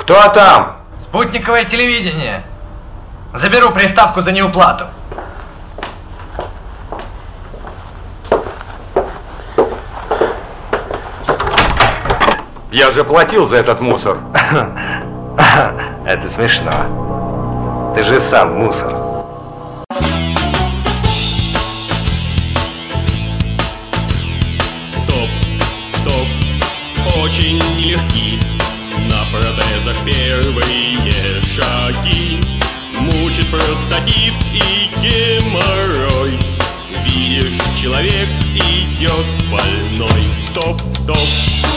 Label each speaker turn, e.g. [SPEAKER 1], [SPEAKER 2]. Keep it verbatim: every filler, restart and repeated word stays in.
[SPEAKER 1] Кто там?
[SPEAKER 2] Спутниковое телевидение. Заберу приставку за неуплату.
[SPEAKER 1] Я же платил за этот мусор.
[SPEAKER 3] Это смешно. Ты же сам мусор.
[SPEAKER 4] Топ, топ, очень нелегки. На протезах первые шаги. Мучит простатит и геморрой. Видишь, человек идет больной. Топ, топ.